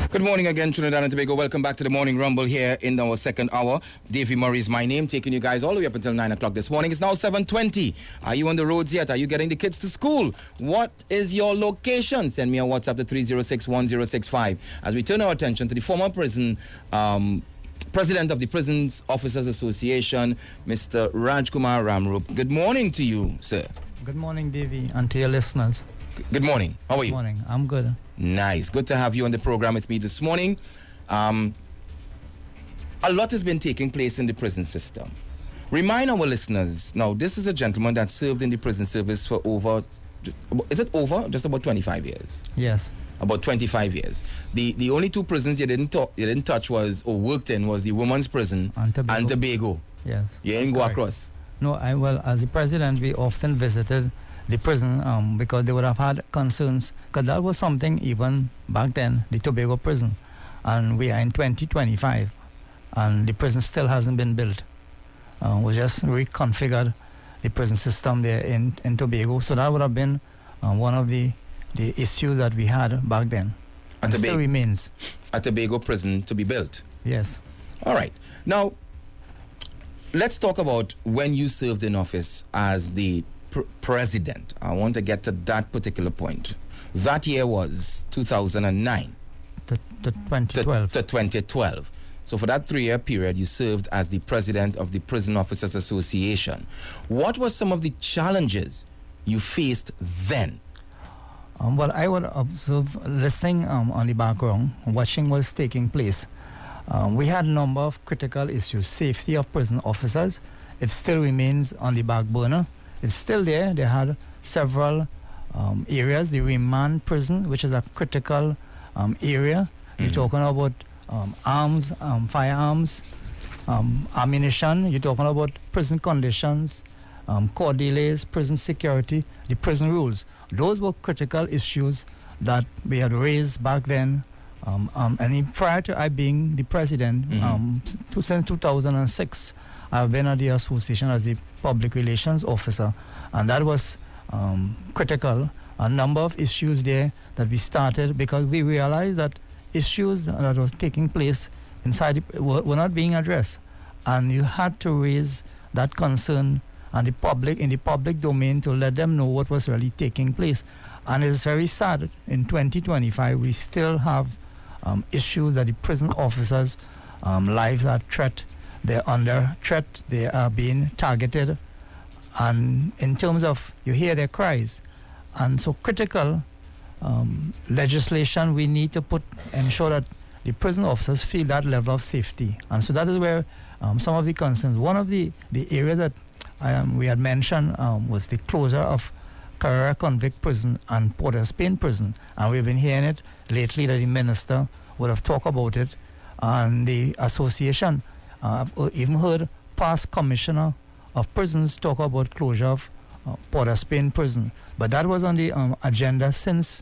Good morning again, Trinidad and Tobago. Welcome back to the Morning Rumble here in our second hour. Davey Murray is my name, taking you guys all the way up until 9 o'clock this morning. It's now 7:20. Are you on the roads yet? Are you getting the kids to school? What is your location? Send me a WhatsApp to 3061065 as we turn our attention to the former president of the Prisons Officers Association, Mr. Rajkumar Ramrup. Good morning to you, sir. Good morning, Davey, and to your listeners. Good morning. How are you? Good morning. I'm good. Nice. Good to have you on the program with me this morning. A lot has been taking place in the prison system. Remind our listeners, now this is a gentleman that served in the prison service for just about 25 years? Yes. About 25 years. The only two prisons you didn't touch was, or worked in, was the women's prison and Tobago. Yes. You didn't go across? No, as the president, we often visited the prison because they would have had concerns, because that was something even back then, the Tobago prison, and we are in 2025 and the prison still hasn't been built. We just reconfigured the prison system there in Tobago, so that would have been one of the issues that we had back then, and still remains. A Tobago prison to be built? Yes. All right. Now, let's talk about when you served in office as the president. I want to get to that particular point. That year was 2009 to 2012. To 2012. So for that 3-year period, you served as the president of the Prison Officers Association. What were some of the challenges you faced then? Well, I would observe, listening on the background, watching what was taking place. We had a number of critical issues. Safety of prison officers, it still remains on the back burner. It's still there. They had several areas. The remand prison, which is a critical area. Mm-hmm. You're talking about arms, firearms, ammunition. You're talking about prison conditions, court delays, prison security, the prison rules. Those were critical issues that we had raised back then. And prior to I being the president, since 2006, I've been at the association as the public relations officer, and that was critical. A number of issues there that we started because we realized that issues that was taking place inside were not being addressed, and you had to raise that concern and in the public domain to let them know what was really taking place. And it's very sad, in 2025 we still have issues that the prison officers' lives are threat. They're under threat. They are being targeted, and in terms of, you hear their cries, and so critical legislation we need to ensure that the prison officers feel that level of safety. And so that is where some of the concerns. One of the areas that we had mentioned was the closure of Carrera Convict Prison and Port of Spain Prison, and we've been hearing it lately that the minister would have talked about it, and the association. I've even heard past commissioner of prisons talk about closure of Port of Spain Prison, but that was on the agenda since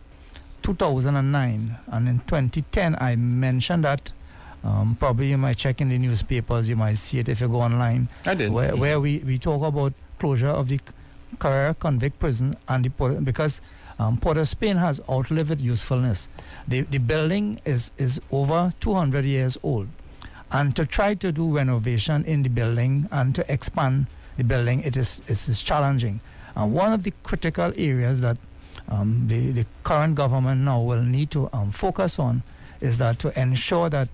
2009, and in 2010 I mentioned that. Probably you might check in the newspapers, you might see it if you go online. I did. Where we talk about closure of the Carrera Convict Prison and because Port of Spain has outlived its usefulness. The building is over 200 years old. And to try to do renovation in the building and to expand the building, it is challenging. One of the critical areas that the current government now will need to focus on is that to ensure that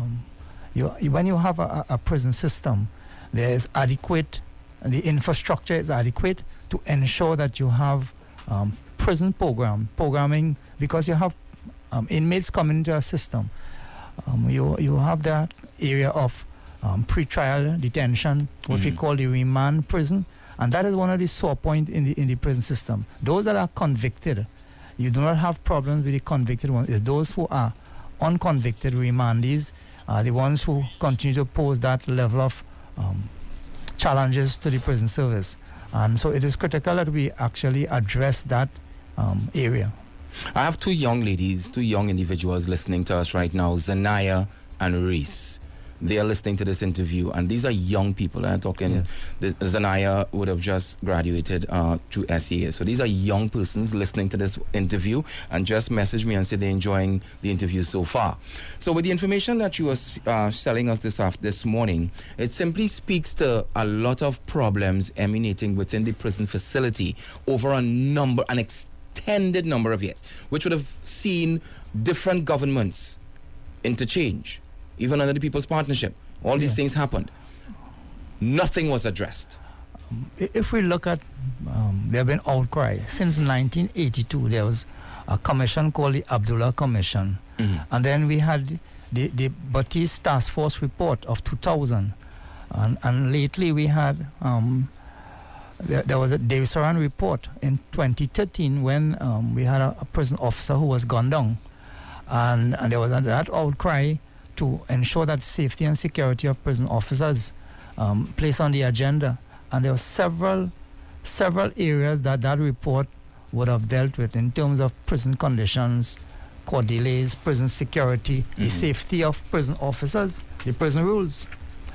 when you have a prison system, there is adequate, the infrastructure is adequate to ensure that you have prison programming, because you have inmates coming into a system. You have that area of pre-trial detention, what we call the remand prison, and that is one of the sore points in the prison system. Those that are convicted, you do not have problems with the convicted ones. It's those who are unconvicted remandees are the ones who continue to pose that level of challenges to the prison service. And so it is critical that we actually address that area. I have two young individuals listening to us right now, Zanaya and Reese. they are listening to this interview, and these are young people. I'm talking, Zanaya would have just graduated to SEA. So these are young persons listening to this interview and just message me and say they're enjoying the interview so far. So with the information that you were telling us this morning, it simply speaks to a lot of problems emanating within the prison facility over an extended number of years, which would have seen different governments interchange. Even under the People's Partnership, all these things happened. Nothing was addressed. If we look at, there have been outcry. Since 1982, there was a commission called the Abdullah Commission. And then we had the Batiste Task Force report of 2000. And lately we had, there was a David Soran report in 2013 when we had a prison officer who was gunned down. And there was that outcry to ensure that safety and security of prison officers placed on the agenda. And there were several areas that report would have dealt with in terms of prison conditions, court delays, prison security, the safety of prison officers, the prison rules.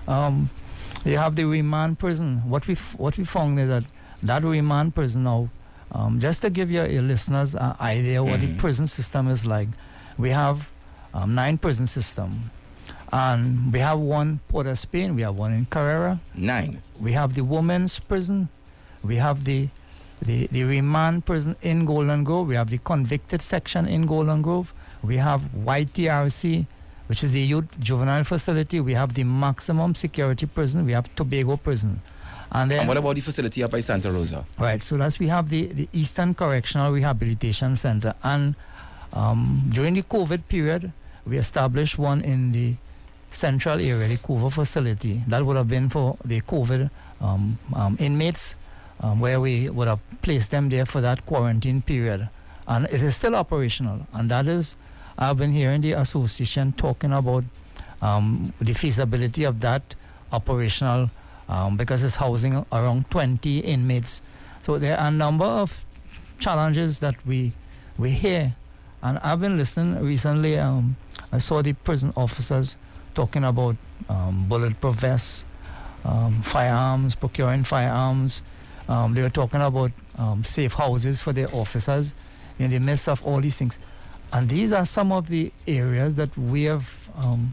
You have the remand prison. What we found is that remand prison now, just to give your listeners an idea what the prison system is like, we have 9 prison system, and we have one Port of Spain, we have one in Carrera. 9. We have the women's prison, we have the remand prison in Golden Grove, we have the convicted section in Golden Grove, we have YTRC, which is the youth juvenile facility, we have the maximum security prison, we have Tobago prison. And what about the facility up by Santa Rosa? Right, so we have the Eastern Correctional Rehabilitation Center, and during the COVID period, we established one in the central area, the Couva facility. That would have been for the COVID inmates, where we would have placed them there for that quarantine period. And it is still operational. And that is, I've been hearing the association talking about the feasibility of that operational because it's housing around 20 inmates. So there are a number of challenges that we hear. And I've been listening recently. I saw the prison officers talking about bulletproof vests, firearms, procuring firearms. They were talking about safe houses for their officers in the midst of all these things. And these are some of the areas that we have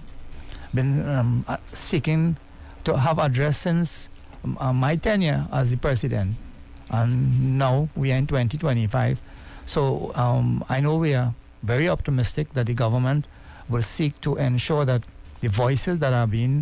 been seeking to have addressed since my tenure as the president. And now we are in 2025. So I know we are very optimistic that the government will seek to ensure that the voices that are being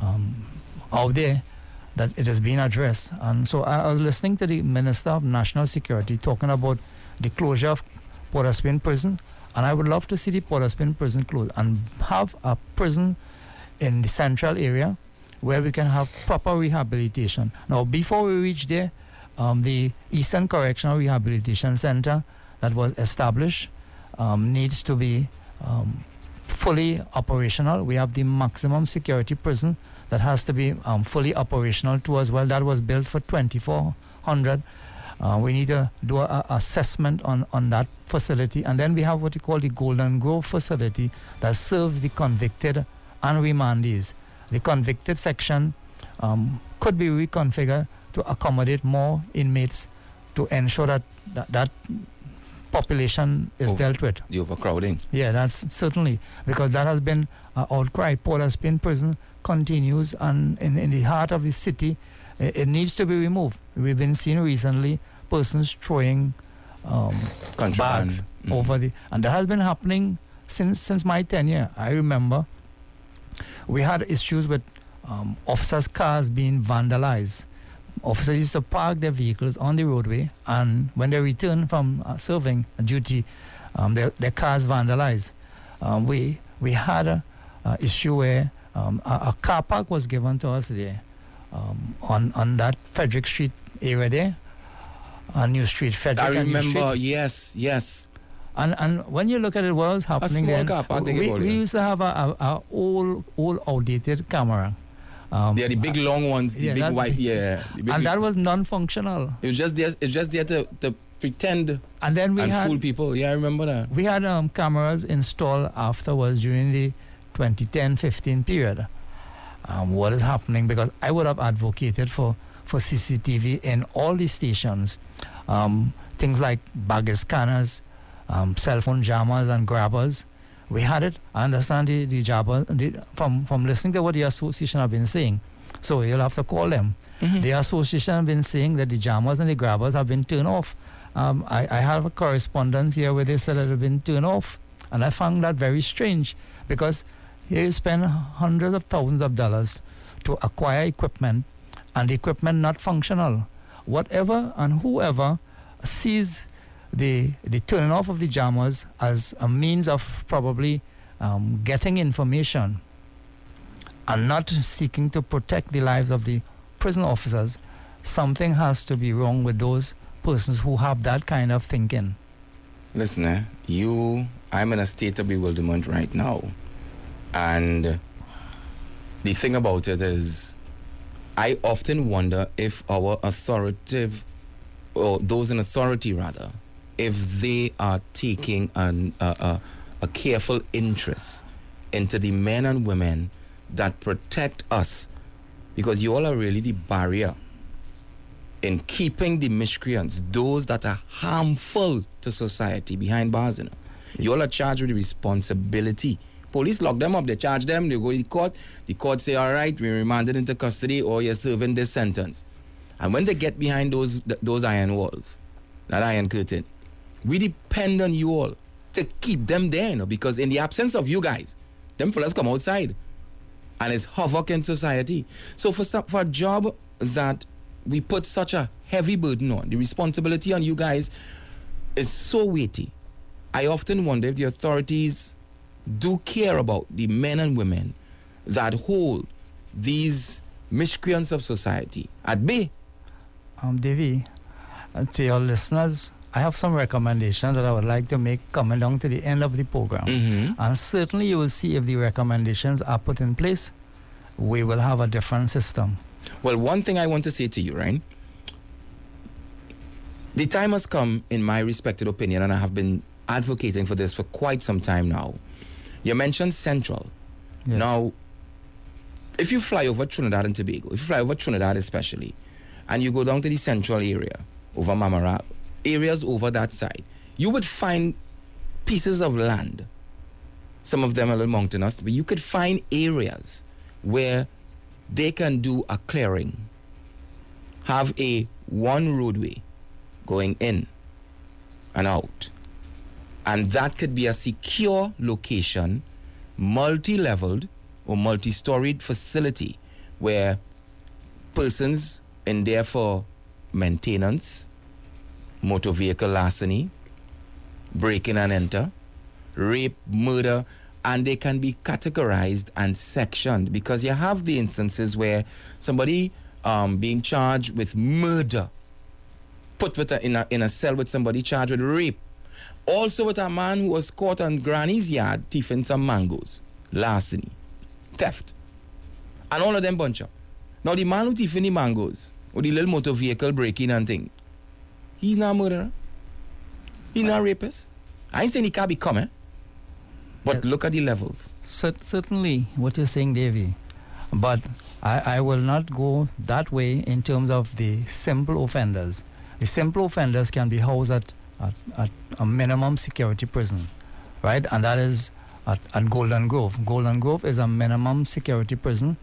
out there, that it is being addressed. And so I was listening to the Minister of National Security talking about the closure of Port of Spain prison, and I would love to see the Port of Spain prison closed and have a prison in the central area where we can have proper rehabilitation. Now, before we reach there, the Eastern Correctional Rehabilitation Center that was established needs to be fully operational. We have the maximum security prison that has to be fully operational too as well. That was built for 2,400. We need to do an assessment on that facility. And then we have what we call the Golden Grove facility that serves the convicted and remandees. The convicted section could be reconfigured to accommodate more inmates to ensure that population is dealt with. The overcrowding. Yeah, that's certainly, because that has been an outcry. Port of Spain prison continues, and in the heart of the city, it needs to be removed. We've been seeing recently persons throwing bags over and that has been happening since my tenure. I remember we had issues with officers' cars being vandalized. Officers used to park their vehicles on the roadway, and when they return from serving duty, their cars vandalized. We had an issue where a car park was given to us there on that Frederick Street area there, on New Street, Frederick. I remember, yes. And when you look at it, what was happening then, we used to have a old outdated camera. The big long ones, the big white, and that was non-functional. It was just there to pretend and then we had fool people. Yeah, I remember that. We had cameras installed afterwards during the 2010-15 period. what is happening, because I would have advocated for CCTV in all the stations. Things like baggage scanners, cell phone jammers and grabbers. We had it. I understand the jabber from listening to what the association have been saying. So you'll have to call them. The association have been saying that the jammers and the grabbers have been turned off. I have a correspondence here where they said that it have been turned off. And I found that very strange, because here you spend hundreds of thousands of dollars to acquire equipment, and the equipment not functional. Whatever and whoever sees the turning off of the jammers as a means of probably getting information and not seeking to protect the lives of the prison officers, something has to be wrong with those persons who have that kind of thinking. Listen, I'm in a state of bewilderment right now. And the thing about it is, I often wonder if our authoritative, or those in authority rather, if they are taking a careful interest into the men and women that protect us, because you all are really the barrier in keeping the miscreants, those that are harmful to society, behind bars. You all are charged with the responsibility. Police lock them up, they charge them, they go to the court say, all right, we remanded into custody, or you're serving this sentence. And when they get behind those iron walls, that iron curtain, we depend on you all to keep them there, because in the absence of you guys, them fellas come outside, and it's havoc in society. So for a job that we put such a heavy burden on, the responsibility on you guys is so weighty. I often wonder if the authorities do care about the men and women that hold these miscreants of society at bay. Davy, to your listeners, I have some recommendations that I would like to make coming down to the end of the program. And certainly you will see if the recommendations are put in place, we will have a different system. Well, one thing I want to say to you, right? The time has come, in my respected opinion, and I have been advocating for this for quite some time now. You mentioned Central. Yes. Now, if you fly over Trinidad and Tobago, if you fly over Trinidad especially, and you go down to the Central area, over Mamara, areas over that side, you would find pieces of land. Some of them are a little mountainous, but you could find areas where they can do a clearing, have a one roadway going in and out. And that could be a secure location, multi-leveled or multi-storied facility where persons in there for maintenance, motor vehicle larceny, break in and enter, rape, murder, and they can be categorized and sectioned, because you have the instances where somebody being charged with murder, put with in a cell with somebody charged with rape. Also with a man who was caught on granny's yard thieving some mangoes, larceny, theft, and all of them bunch up. Now the man who thieving the mangoes, or the little motor vehicle breaking and thing, he's not a murderer. He's not a rapist. I ain't saying he can't become, but look at the levels. Certainly what you're saying, Davy, but I will not go that way in terms of the simple offenders. The simple offenders can be housed at a minimum security prison, right? And that is at Golden Grove. Golden Grove is a minimum security prison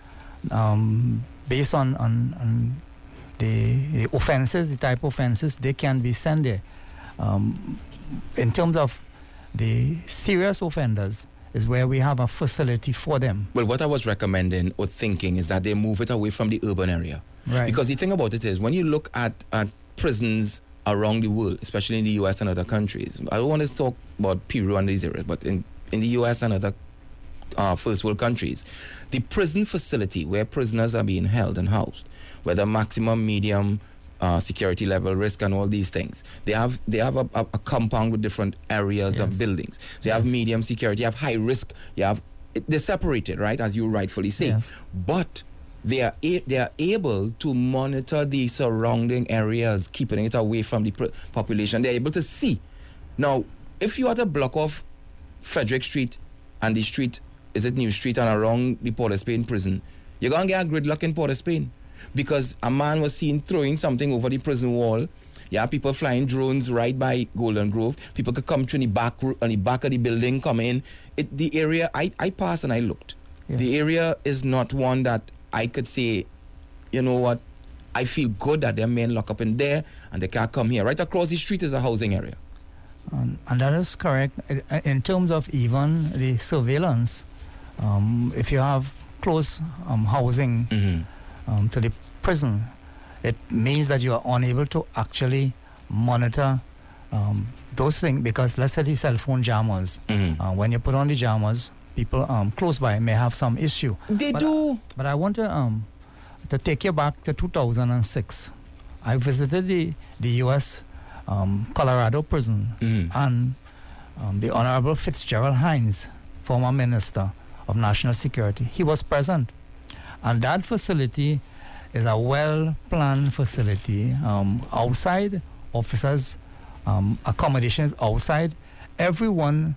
based on the offenses, the type of offenses, they can be sent there. In terms of the serious offenders is where we have a facility for them. Well, what I was recommending or thinking is that they move it away from the urban area. Right. Because the thing about it is, when you look at prisons around the world, especially in the U.S. and other countries, I don't want to talk about Peru and these areas, but in the U.S. and other first world countries, the prison facility where prisoners are being held and housed, whether maximum, medium, security level, risk, and all these things, they have a compound with different areas Yes. of buildings. So you have medium security, you have high risk, they're separated, right, as you rightfully say. Yes. But they are able to monitor the surrounding areas, keeping it away from the population. They're able to see. Now, if you are to block off Frederick Street and the street, is it New Street, and around the Port of Spain prison, You're going to get a gridlock in Port of Spain because a man was seen throwing something over the prison wall. Yeah, people flying drones right by Golden Grove. People could come through on the back of the building, come in. The area, I passed and I looked. Yes. The area is not one that I could say, you know what, I feel good that there are men locked up in there and they can't come here. Right across the street is a housing area. And that is correct. In terms of even the surveillance, if you have close housing to the prison, it means that you are unable to actually monitor those things, because let's say the cell phone jammers, when you put on the jammers, people close by may have some issue. They do. But I want to take you back to 2006. I visited the U.S. Colorado prison, and the Honorable Fitzgerald Hines, former Minister of National Security, he was present. And that facility is a well-planned facility. Outside, officers' accommodations outside. Everyone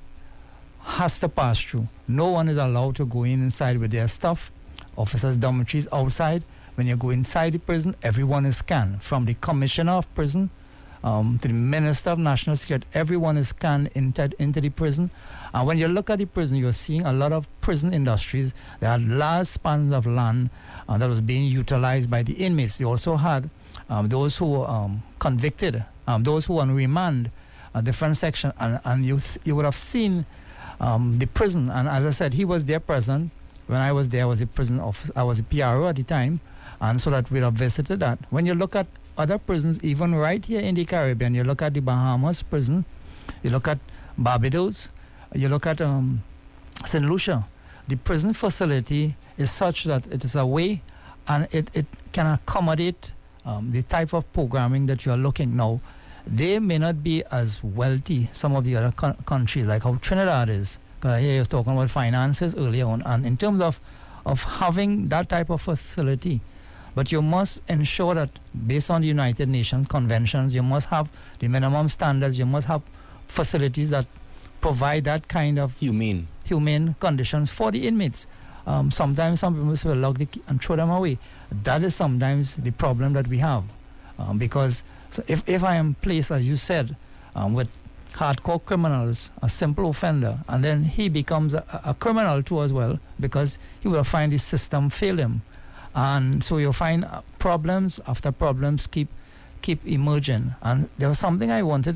has to pass through. No one is allowed to go inside with their stuff. Officers' dormitories outside. When you go inside the prison, everyone is scanned. From the Commissioner of Prison to the Minister of National Security, everyone is scanned into the prison. And when you look at the prison, you're seeing a lot of prison industries. There are large spans of land that was being utilized by the inmates. They also had those who were convicted, those who were on remand, a different section. And you would have seen the prison. And as I said, he was there present. When I was there, I was a prison officer. I was a PRO at the time. And so that we'd have visited that. When you look at other prisons, even right here in the Caribbean, you look at the Bahamas prison, you look at Barbados, you look at St. Lucia, the prison facility is such that it is a way and it can accommodate the type of programming that you are looking now. They may not be as wealthy, some of the other countries, like how Trinidad is. Because I hear you was talking about finances earlier on. And in terms of having that type of facility, but you must ensure that based on the United Nations conventions, you must have the minimum standards, you must have facilities that provide that kind of humane conditions for the inmates. Sometimes some people will lock the key and throw them away. That is sometimes the problem that we have. Because so if I am placed, as you said, with hardcore criminals, a simple offender, and then he becomes a criminal too as well, because he will find the system fail him. And so you'll find problems after problems keep emerging. And there was something I wanted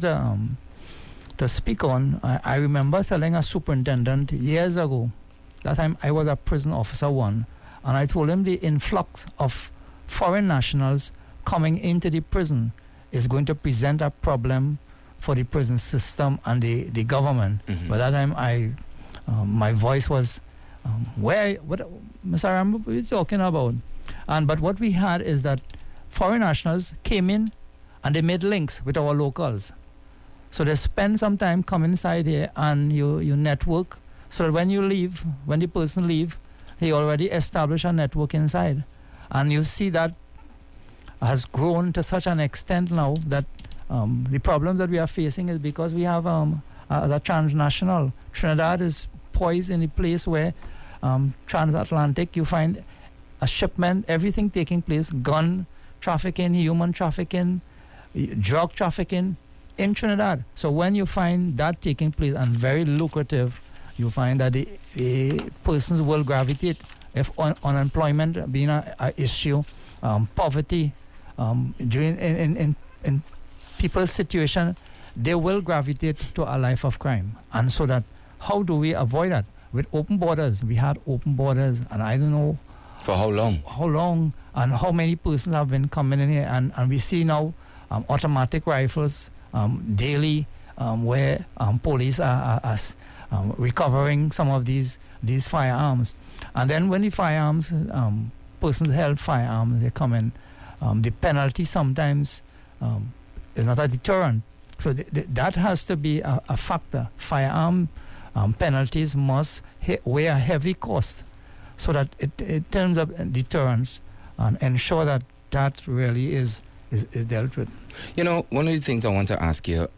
to speak on. I remember telling a superintendent years ago, that time I was a prison officer one, and I told him the influx of foreign nationals coming into the prison is going to present a problem for the prison system and the government. By that time, my voice was, what, Mr. Rambo, what are you talking about? But what we had is that foreign nationals came in and they made links with our locals. So they spend some time coming inside here and you network, so that when you leave, when the person leave, he already established a network inside. And you see that has grown to such an extent now that the problem that we are facing is because we have the transnational. Trinidad is poised in a place where transatlantic, you find a shipment, everything taking place, gun trafficking, human trafficking, drug trafficking in Trinidad. So when you find that taking place and very lucrative, you find that the persons will gravitate. If unemployment being an issue, poverty, in people's situation, they will gravitate to a life of crime. And so that, how do we avoid that? With open borders, we had open borders, and I don't know for how long. How long, and how many persons have been coming in here, and we see now automatic rifles daily, where police are recovering some of these firearms, and then when the firearms persons held firearms, they come in, the penalty sometimes is not a deterrent. So that has to be a factor. Firearm penalties must weigh a heavy cost, so that it turns up deterrence and ensure that really is dealt with. You know, one of the things I want to ask you,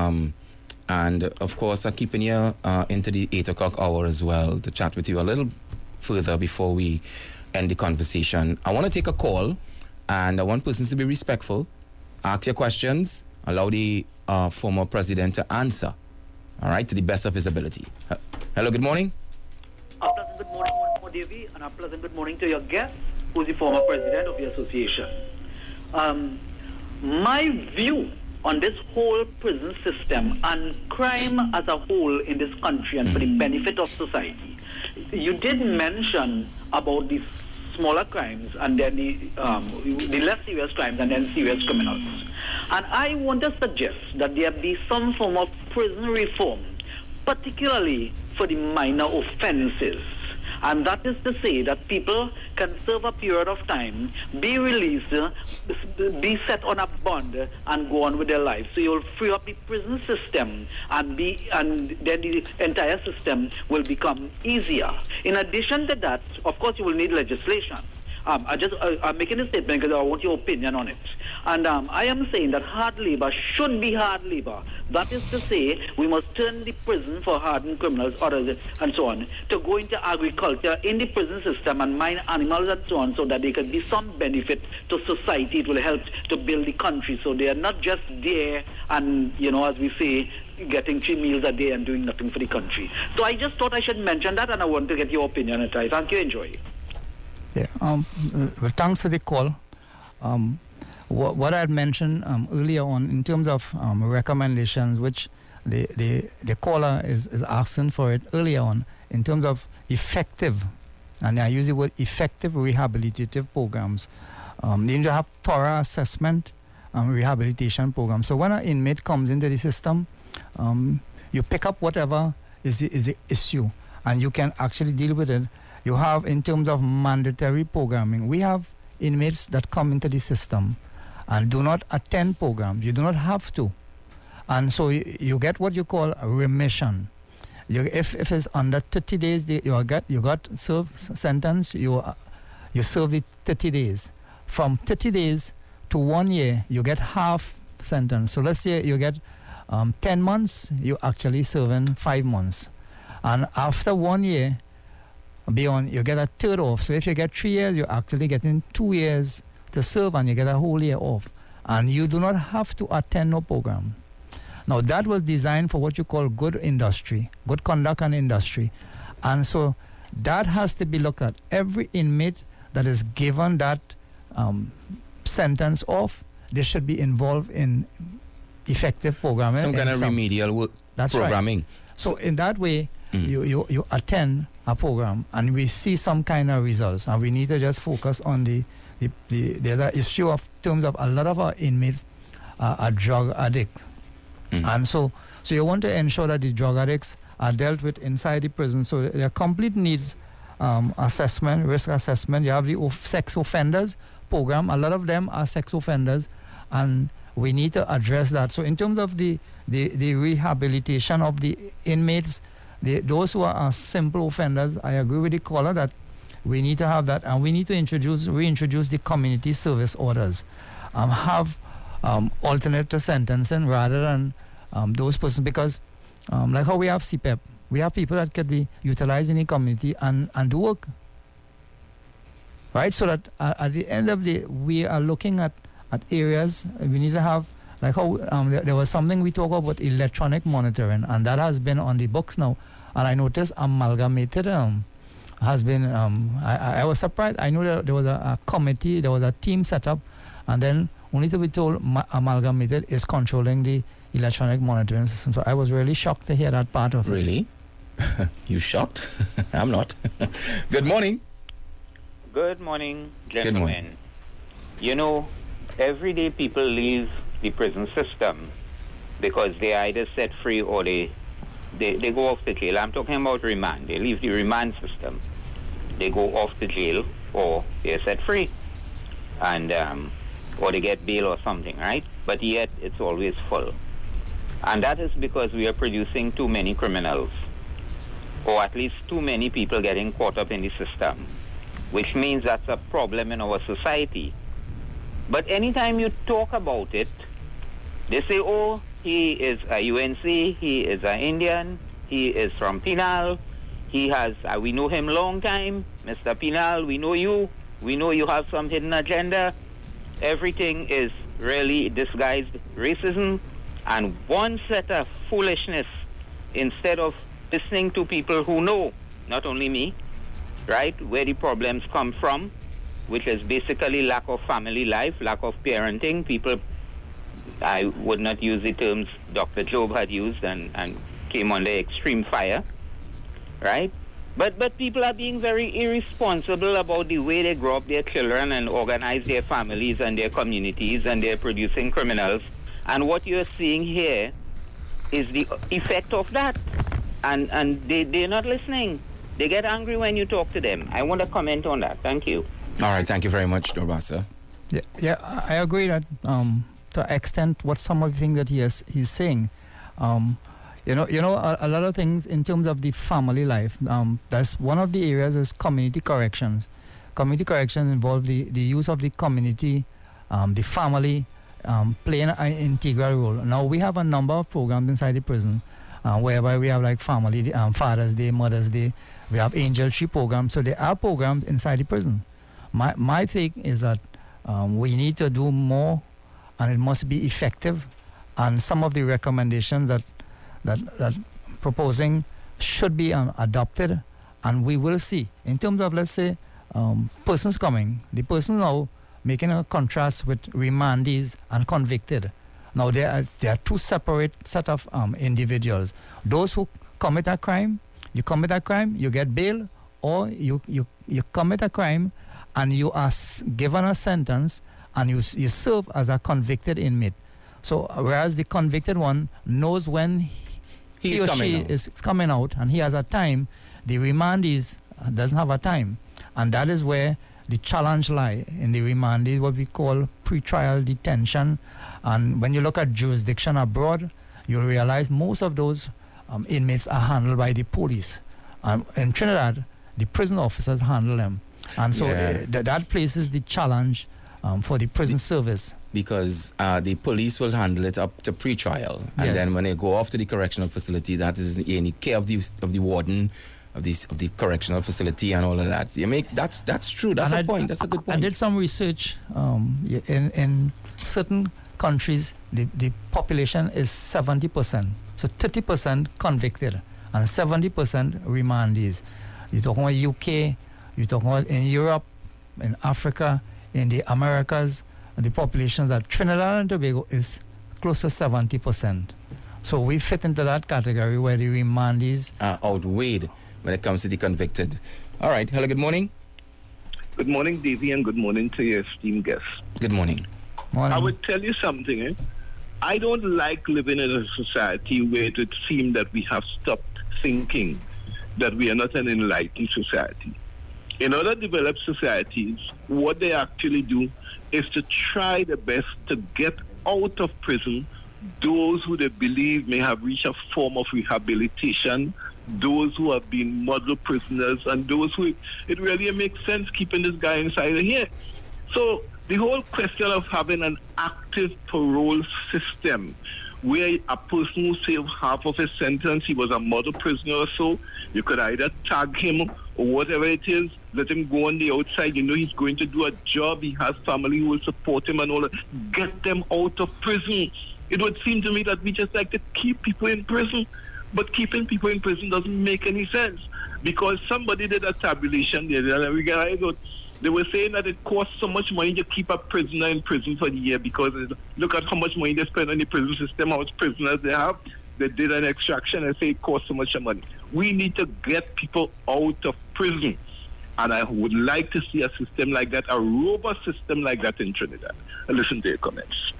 and of course I'm keeping you into the 8 o'clock hour as well, to chat with you a little further before we end the conversation. I want to take a call, and I want persons to be respectful. Ask your questions. Allow the former president to answer. All right, to the best of his ability. Hello, good morning. A pleasant good morning, Davy, and a pleasant good morning to your guest, who's the former president of the association. My view on this whole prison system and crime as a whole in this country and for the benefit of society, you did mention about the smaller crimes and then the less serious crimes and then serious criminals. And I want to suggest that there be some form of prison reform, particularly for the minor offenses. And that is to say that people can serve a period of time, be released, be set on a bond, and go on with their lives. So you'll free up the prison system, and then the entire system will become easier. In addition to that, of course, you will need legislation. I'm making a statement because I want your opinion on it. And I am saying that hard labor should be hard labor. That is to say, we must turn the prison for hardened criminals, others, and so on, to go into agriculture in the prison system and mine animals and so on, so that there can be some benefit to society. It will help to build the country. So they are not just there and, as we say, getting 3 meals a day and doing nothing for the country. So I just thought I should mention that, and I want to get your opinion on it. Thank you. Enjoy. Yeah. Well, thanks for the call. What I had mentioned earlier on in terms of recommendations, which the caller is asking for it earlier on, in terms of effective, and I use the word effective rehabilitative programs. They need to have thorough assessment rehabilitation programs. So when an inmate comes into the system, you pick up whatever is the issue, and you can actually deal with it. You have, in terms of mandatory programming, we have inmates that come into the system and do not attend programs. You do not have to. And so you get what you call a remission. If it's under 30 days, you got served sentence, you serve the 30 days. From 30 days to 1 year, you get half sentence. So let's say you get 10 months, you actually serving 5 months. And after 1 year, beyond, you get a third off. So if you get 3 years, you're actually getting 2 years to serve, and you get a whole year off. And you do not have to attend no program. Now, that was designed for what you call good industry, good conduct and industry. And so that has to be looked at. Every inmate that is given that sentence off, they should be involved in effective programming. Some kind of remedial work. That's programming. Right. So in that way, you attend a program, and we see some kind of results, and we need to just focus on the other issue of terms of a lot of our inmates are drug addicts. And so you want to ensure that the drug addicts are dealt with inside the prison. So their complete needs assessment, risk assessment. You have the sex offenders program. A lot of them are sex offenders, and we need to address that. So in terms of the rehabilitation of the inmates, those who are simple offenders, I agree with the caller that we need to have that, and we need to reintroduce the community service orders, have alternative sentencing rather than those persons, because like how we have CPEP, we have people that could be utilized in the community and do work, right? So that at the end of the day, we are looking at areas. We need to have, like how there was something we talk about electronic monitoring, and that has been on the books now. And I noticed Amalgamated has been, I was surprised. I know that there was a committee, there was a team set up, and then only to be told Amalgamated is controlling the electronic monitoring system. So I was really shocked to hear that part of it. Really? You shocked? I'm not. Good morning. Good morning, gentlemen. Good morning. You know, every day people leave the prison system because they are either set free or they go off to jail. I'm talking about remand. They leave the remand system. They go off to jail or they're set free. And or they get bail or something, right? But yet it's always full. And that is because we are producing too many criminals, or at least too many people getting caught up in the system, which means that's a problem in our society. But anytime you talk about it, they say, oh, he is a UNC, he is an Indian, he is from Penal, He has, we know him long time. Mr. Pinal, we know you. We know you have some hidden agenda. Everything is really disguised racism and one set of foolishness instead of listening to people who know, not only me, right, where the problems come from, which is basically lack of family life, lack of parenting. People, I would not use the terms Dr. Job had used and came under extreme fire, right? But people are being very irresponsible about the way they grow up their children and organize their families and their communities, and they're producing criminals. And what you're seeing here is the effect of that. And they're not listening. They get angry when you talk to them. I want to comment on that. Thank you. All right, thank you very much, Dorbasa. Yeah, I agree that to extent what some of the things that he's saying. A lot of things in terms of the family life. That's one of the areas is community corrections. Community corrections involve the use of the community, the family, playing an integral role. Now we have a number of programs inside the prison, whereby we have like family, Father's Day, Mother's Day. We have Angel Tree programs. So there are programs inside the prison. My take is that we need to do more, and it must be effective. And some of the recommendations that proposing should be adopted, and we will see. In terms of, let's say, persons coming, the person now making a contrast with remandees and convicted. Now there are two separate set of individuals. Those who commit a crime, you get bail, or you commit a crime and you are given a sentence and you serve as a convicted inmate. So whereas the convicted one knows when he or she is coming out, and he has a time, the remandee doesn't have a time. And that is where the challenge lies in the remandee, what we call pre-trial detention. And when you look at jurisdiction abroad, you'll realize most of those inmates are handled by the police. In Trinidad, the prison officers handle them. And so that places the challenge for the prison service. Because the police will handle it up to pre-trial, and then when they go off to the correctional facility, that is in the care of the warden of the correctional facility and all of that. That's true. That's a point. That's a good point. I did some research. In certain countries, the population is 70%. So 30% convicted and 70% remandees. You're talking about UK. You're talking about in Europe, in Africa, in the Americas. The population that Trinidad and Tobago is close to 70%. So we fit into that category where the remandees are outweighed when it comes to the convicted. All right. Hello, good morning. Good morning, Davy, and good morning to your esteemed guests. Good morning. Morning. I would tell you something. I don't like living in a society where it would seem that we have stopped thinking that we are not an enlightened society. In other developed societies, what they actually do is to try the best to get out of prison those who they believe may have reached a form of rehabilitation, those who have been model prisoners, and those who it really makes sense keeping this guy inside of here. So the whole question of having an active parole system where a person who served half of his sentence, he was a model prisoner or so, you could either tag him or whatever it is, let him go on the outside, you know he's going to do a job, he has family who will support him and all that. Get them out of prison. It would seem to me that we just like to keep people in prison, but keeping people in prison doesn't make any sense, because somebody did a tabulation there, and they were saying that it costs so much money to keep a prisoner in prison for the year, because look at how much money they spend on the prison system, how much prisoners they have. They did an extraction and say it costs so much money. We need to get people out of prison. And I would like to see a system like that, a robust system like that in Trinidad. I'll listen to your comments.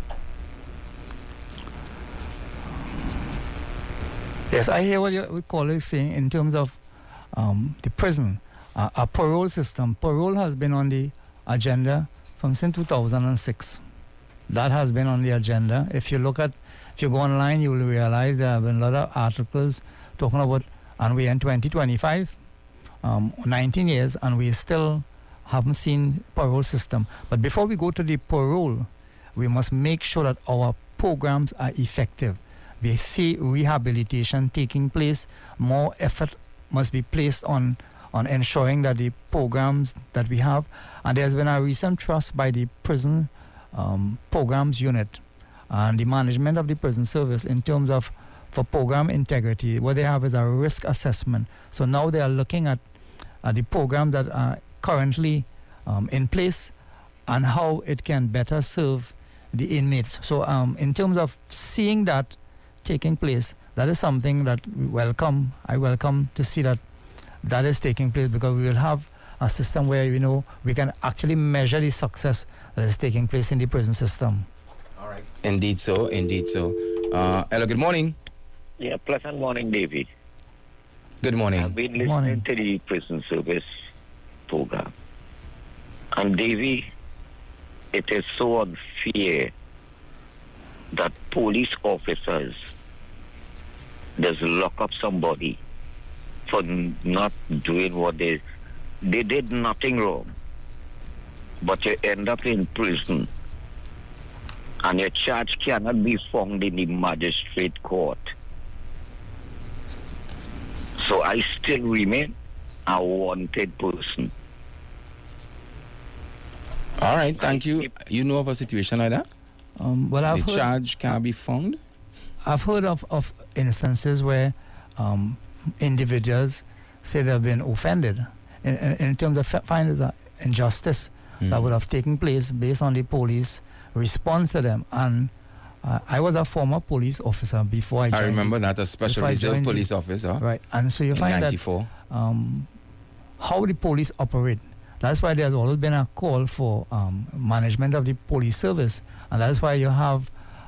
Yes, I hear what your colleague is saying in terms of the prison. A parole system. Parole has been on the agenda since 2006. That has been on the agenda. If you go online, you will realize there have been a lot of articles talking about, and we're in 2025, 19 years, and we still haven't seen parole system. But before we go to the parole, we must make sure that our programs are effective. We see rehabilitation taking place, more effort must be placed on ensuring that the programs that we have, and there's been a recent trust by the prison programs unit and the management of the prison service in terms of for program integrity. What they have is a risk assessment. So now they are looking at the programs that are currently in place and how it can better serve the inmates. So in terms of seeing that taking place, that is something that I welcome to see that is taking place, because we will have a system where we can actually measure the success that is taking place in the prison system. All right. Indeed so. Hello, good morning. Yeah, pleasant morning, David. Good morning. I've been listening to the prison service program. And Davy, it is so unfair that police officers just lock up somebody for not doing what they did nothing wrong, but you end up in prison and your charge cannot be found in the magistrate court. So I still remain a wanted person. All right, thank you. You know of a situation like that? I've the charge can't be found? I've heard of instances where individuals say they've been offended in terms of finding an injustice that would have taken place based on the police response to them. And I was a former police officer before I joined. I remember that, a special reserve police officer. Right, and so you find 94. that how the police operate. That's why there's always been a call for management of the police service, and that's why you have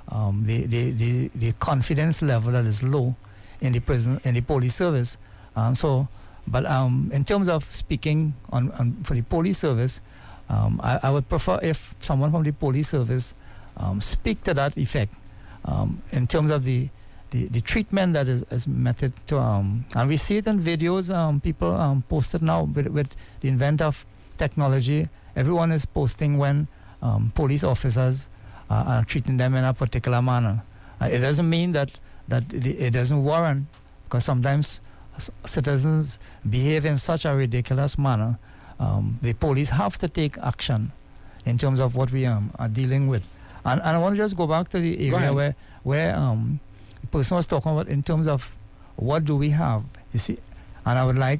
the confidence level that is low in the prison, in the police service. But in terms of speaking on for the police service, I would prefer if someone from the police service speak to that effect in terms of the treatment that is meted to, and we see it in videos. People post it now with the advent of technology. Everyone is posting when police officers are treating them in a particular manner. It doesn't mean that it doesn't warrant, because sometimes citizens behave in such a ridiculous manner. The police have to take action in terms of what we are dealing with. And I want to just go back to the area where the person was talking about in terms of what do we have, you see. And I would like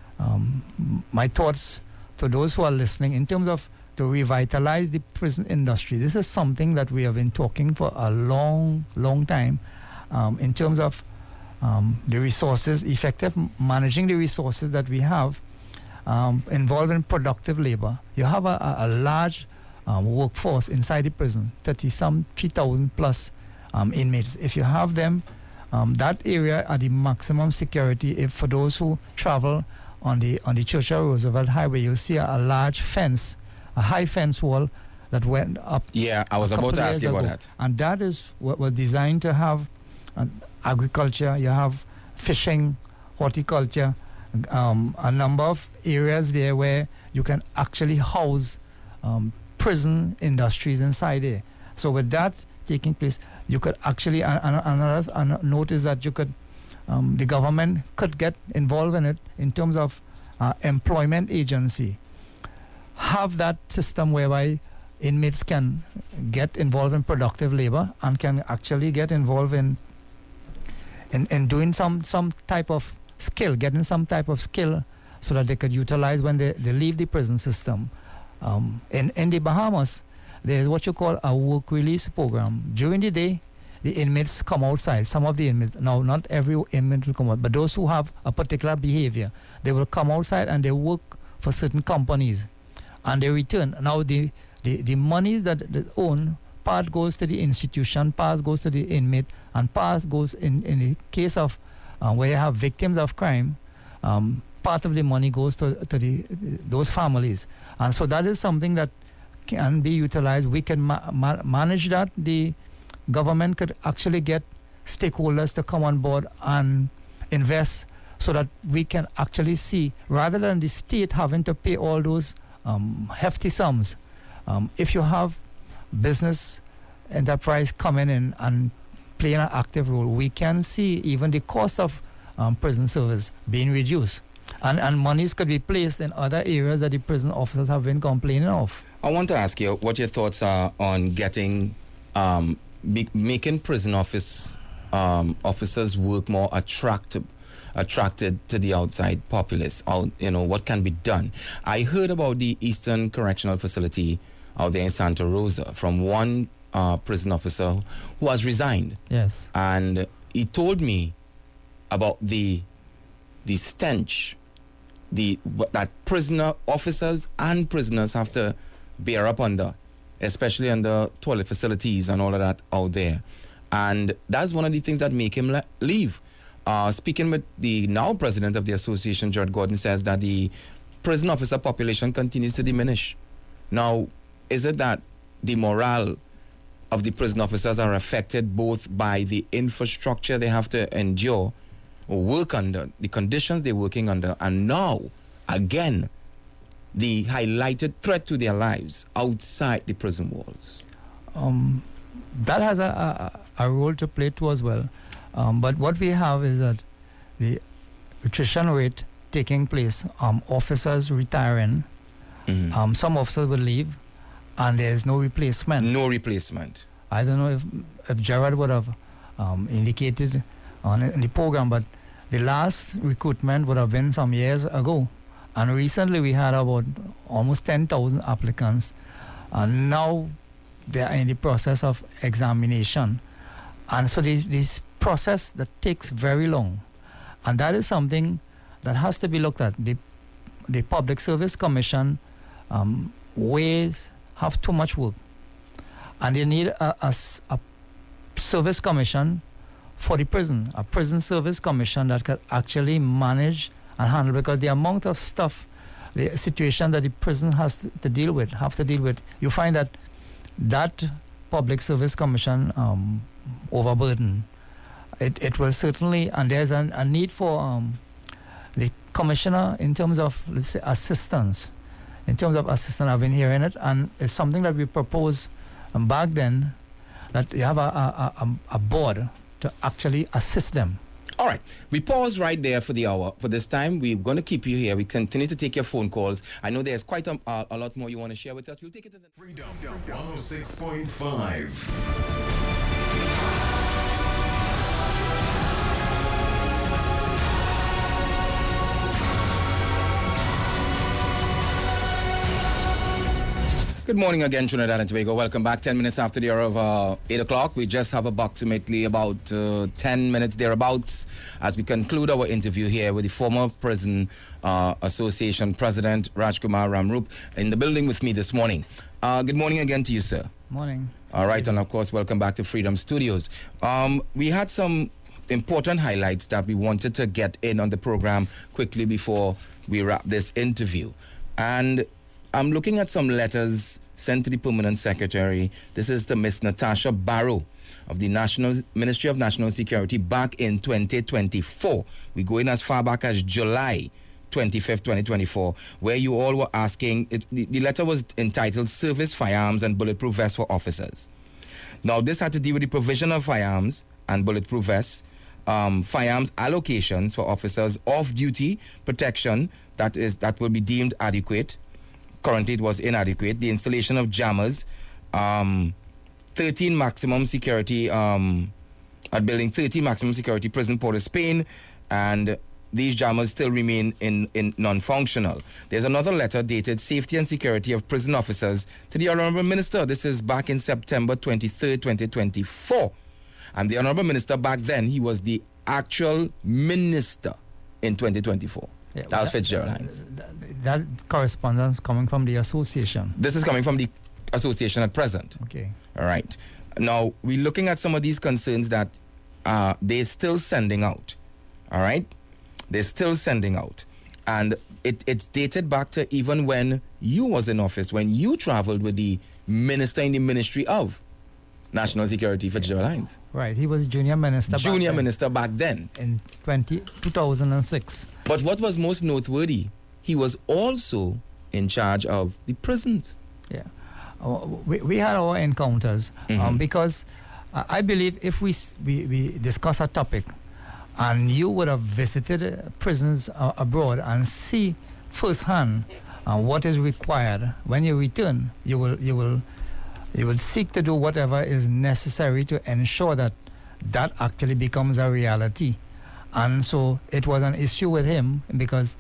my thoughts to those who are listening in terms of to revitalize the prison industry. This is something that we have been talking for a long, long time in terms of the resources, effective managing the resources that we have involved in productive labor. You have a large workforce inside the prison, 3,000 plus inmates. If you have them, that area at the maximum security, if for those who travel on the Churchill Roosevelt Highway, you'll see a large fence, a high fence wall that went up. Yeah, I was about to ask you about that. And that is what was designed to have agriculture, you have fishing, horticulture, a number of areas there where you can actually house prison industries inside there. So with that taking place, you could actually, another note is that you could, the government could get involved in it in terms of employment agency. Have that system whereby inmates can get involved in productive labor and can actually get involved in doing some type of skill, getting some type of skill so that they could utilize when they leave the prison system. In the Bahamas, there's what you call a work release program. During the day, the inmates come outside. Some of the inmates, now not every inmate will come out, but those who have a particular behavior, they will come outside and they work for certain companies and they return. Now the money that they own, part goes to the institution, part goes to the inmate, and part goes in the case of where you have victims of crime, part of the money goes to those families. And so that is something that can be utilized. We can manage that. The government could actually get stakeholders to come on board and invest so that we can actually see, rather than the state having to pay all those hefty sums, if you have business enterprise coming in and playing an active role, we can see even the cost of prison service being reduced. And monies could be placed in other areas that the prison officers have been complaining of. I want to ask you what your thoughts are on getting, making prison officers work more attracted to the outside populace. What can be done? I heard about the Eastern Correctional Facility out there in Santa Rosa from one prison officer who has resigned. Yes. And he told me about the stench that prisoner officers and prisoners have to bear up under, especially under toilet facilities and all of that out there. And that's one of the things that make him leave. Speaking with the now president of the association, Jared Gordon, says that the prison officer population continues to diminish. Now, is it that the morale of the prison officers are affected both by the infrastructure they have to endure or work under, the conditions they're working under, and now, again, the highlighted threat to their lives outside the prison walls? That has a role to play too as well. But what we have is that the attrition rate taking place, officers retiring, some officers will leave, and there's no replacement. No replacement. I don't know if Gerard would have indicated in the program, but the last recruitment would have been some years ago. And recently we had about almost 10,000 applicants, and now they are in the process of examination. And so this process that takes very long, and that is something that has to be looked at. The Public Service Commission have too much work, and they need a service commission for the prison, a prison service commission that can actually manage and handle, because the amount of stuff, the situation that the prison has to deal with, you find that Public Service Commission overburdened. It will certainly, and there's a need for the commissioner in terms of, let's say, assistance. In terms of assistance, I've been hearing it, and it's something that we proposed back then, that you have a board to actually assist them. All right, we pause right there for the hour. For this time, we're going to keep you here. We continue to take your phone calls. I know there's quite a lot more you want to share with us. We'll take it to the... Freedom 106.5. Good morning again, Trinidad and Tobago. Welcome back. 10 minutes after the hour of 8 o'clock. We just have approximately about 10 minutes thereabouts as we conclude our interview here with the former Prison Association President, Rajkumar Ramroop, in the building with me this morning. Good morning again to you, sir. Morning. All right, and of course, welcome back to Freedom Studios. We had some important highlights that we wanted to get in on the program quickly before we wrap this interview. And I'm looking at some letters sent to the Permanent Secretary. This is to Miss Natasha Barrow of the Ministry of National Security back in 2024. We go in as far back as July 25th, 2024, where you all were asking, the letter was entitled Service Firearms and Bulletproof Vests for Officers. Now, this had to do with the provision of firearms and bulletproof vests, firearms allocations for officers off-duty protection that will be deemed adequate. Currently, it was inadequate. The installation of jammers, 13 maximum security, at building 13 maximum security prison Port of Spain, and these jammers still remain in non-functional. There's another letter dated Safety and Security of Prison Officers to the Honorable Minister. This is back in September 23rd, 2024. And the Honorable Minister back then, he was the actual minister in 2024. Yeah, that was Fitzgerald Hines. That correspondence coming from the association. This is coming from the association at present. Okay. All right. Now, we're looking at some of these concerns that they're still sending out. All right? They're still sending out. And it's dated back to even when you was in office, when you traveled with the minister in the Ministry of National Security, Fitzgerald Hines. Right. He was junior minister back then. In 2006. But what was most noteworthy, he was also in charge of the prisons. Yeah. We had our encounters because I believe if we discuss a topic and you would have visited prisons abroad and see firsthand what is required. When you return, you will seek to do whatever is necessary to ensure that that actually becomes a reality. And so it was an issue with him because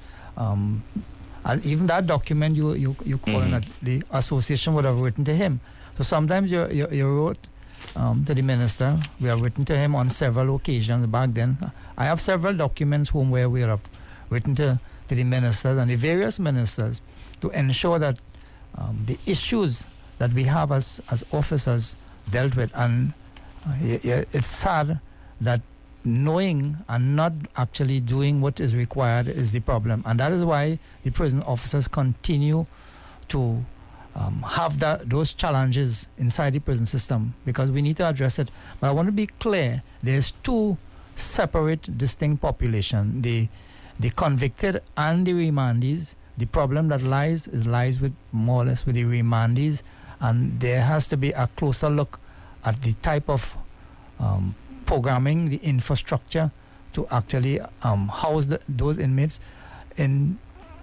even that document you call it, the association would have written to him. So sometimes you wrote to the minister. We have written to him on several occasions back then. I have several documents where we have written to the ministers and the various ministers to ensure that the issues that we have as officers dealt with. And it's sad that knowing and not actually doing what is required is the problem. And that is why the prison officers continue to have those challenges inside the prison system, because we need to address it. But I want to be clear, there's two separate, distinct populations, the convicted and the remandees. The problem that lies with more or less with the remandees, and there has to be a closer look at the type of programming, the infrastructure to actually house those inmates. In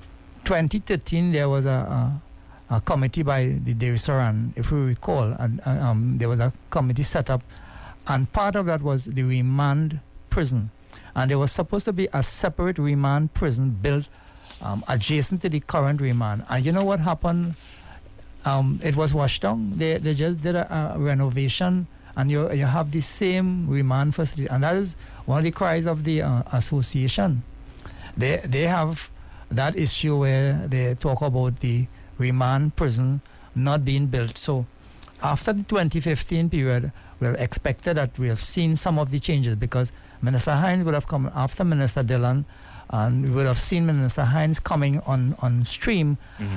2013, there was a committee by the Derisaran, if we recall, and there was a committee set up, and part of that was the remand prison. And there was supposed to be a separate remand prison built adjacent to the current remand. And you know what happened? It was washed down. They just did a renovation, and you have the same remand facility. And that is one of the cries of the association. They have that issue where they talk about the remand prison not being built. So after the 2015 period, we have expected that we have seen some of the changes, because Minister Hines would have come after Minister Dillon, and we would have seen Minister Hines coming on stream,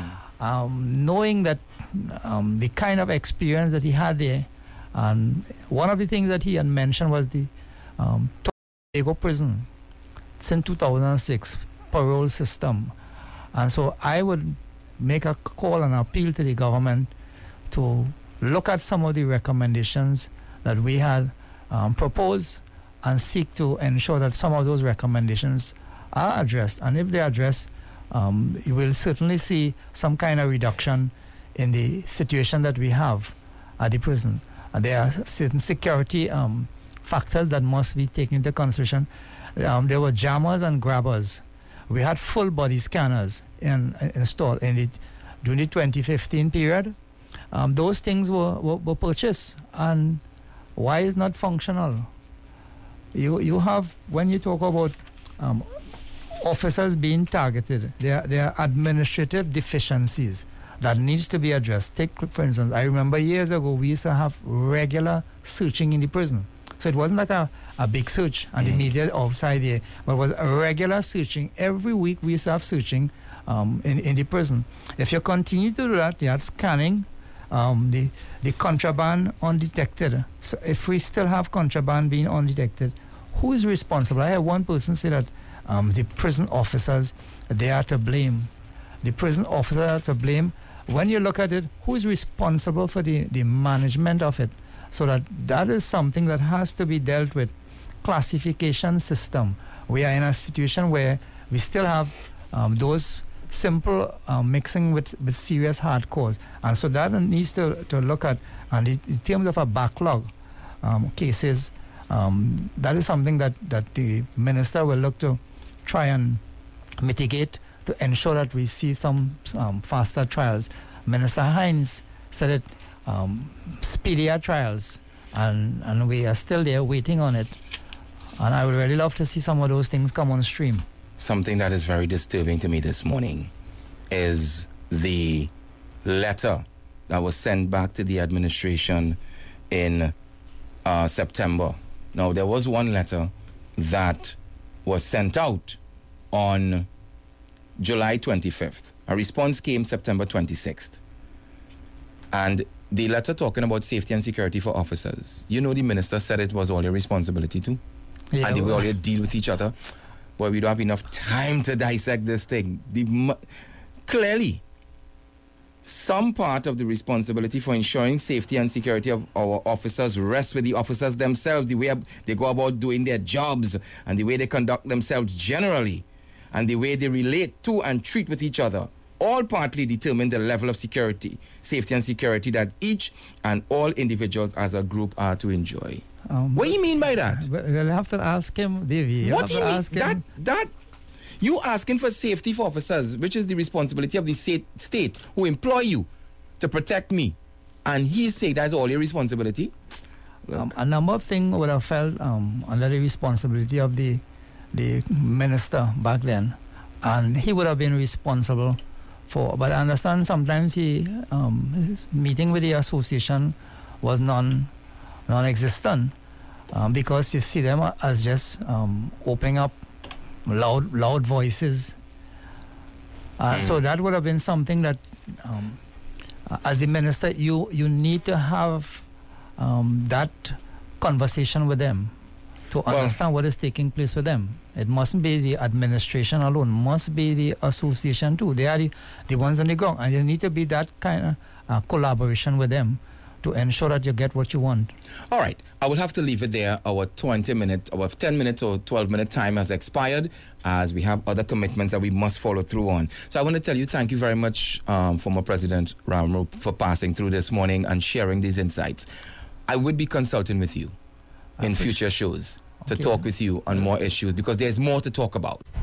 knowing that the kind of experience that he had there. And one of the things that he had mentioned was the Tobago prison since 2006 parole system. And so I would make a call and appeal to the government to look at some of the recommendations that we had proposed and seek to ensure that some of those recommendations are addressed. And if they're addressed, you will certainly see some kind of reduction in the situation that we have at the prison. And there are certain security factors that must be taken into consideration. There were jammers and grabbers. We had full body scanners installed during the 2015 period. Those things were purchased, and why is not functional? You have, when you talk about officers being targeted, there are administrative deficiencies that needs to be addressed. Take, for instance, I remember years ago we used to have regular searching in the prison. So it wasn't like a big search and the media outside there, but it was a regular searching. Every week we used to have searching in the prison. If you continue to do that, you had scanning, the contraband undetected. So if we still have contraband being undetected, who is responsible? I had one person say that the prison officers, they are to blame. The prison officers are to blame. When you look at it, who is responsible for the management of it? So that is something that has to be dealt with. Classification system. We are in a situation where we still have those simple mixing with serious hardcores. And so that needs to look at, and in terms of a backlog cases, that is something that the minister will look to try and mitigate to ensure that we see some faster trials. Minister Hines said it, speedier trials, and we are still there waiting on it. And I would really love to see some of those things come on stream. Something that is very disturbing to me this morning is the letter that was sent back to the administration in September. Now, there was one letter that was sent out on July 25th. A response came September 26th. And the letter talking about safety and security for officers, you know, the minister said it was all your responsibility too. Yeah, and they will all deal with each other. But we don't have enough time to dissect this thing. Clearly, some part of the responsibility for ensuring safety and security of our officers rests with the officers themselves, the way they go about doing their jobs and the way they conduct themselves generally and the way they relate to and treat with each other, all partly determine the level of security, safety and security that each and all individuals as a group are to enjoy. What do you mean by that? We'll have to ask him, Davy. What do you mean? That you asking for safety for officers, which is the responsibility of the state who employ you to protect me, and he say that's all your responsibility? A number of things would have felt under the responsibility of the minister back then, and he would have been responsible for. But I understand sometimes his meeting with the association was non-existent because you see them as just opening up loud voices. So that would have been something that, as the minister, you need to have that conversation with them to understand what is taking place with them. It mustn't be the administration alone, must be the association too. They are the ones on the ground, and there need to be that kind of collaboration with them to ensure that you get what you want. All right, I will have to leave it there. Our 20-minute, our 10-minute or 12-minute time has expired, as we have other commitments that we must follow through on. So I want to tell you thank you very much, former President Ramroop, for passing through this morning and sharing these insights. I would be consulting with you in future shows to talk with you on more issues, because there's more to talk about.